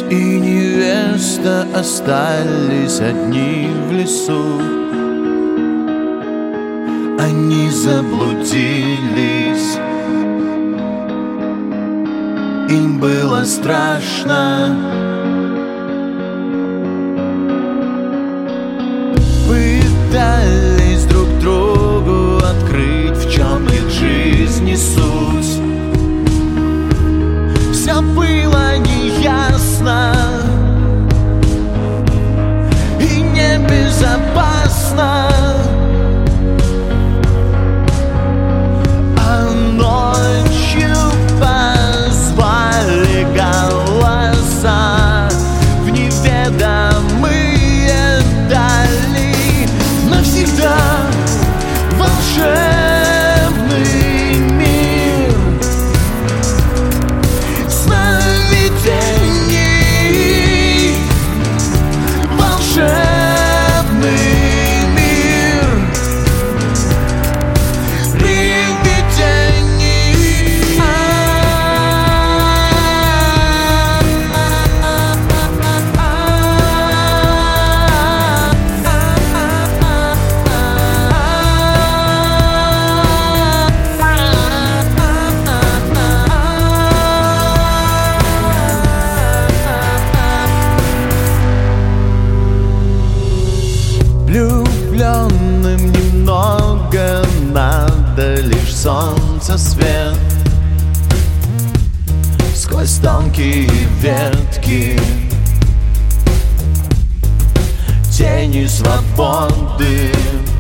и невеста остались одни в лесу. Они заблудились, им было страшно. Пытались друг другу открыть, в чем их жизни суть. Все было неясно и небезопасно. А ночью позвали голоса в неведомые дали. Навсегда волшебный мир сновидений. Волшебный мир привидений. Влюбленным немного надо, лишь солнце свет сквозь тонкие ветки, тени свободы.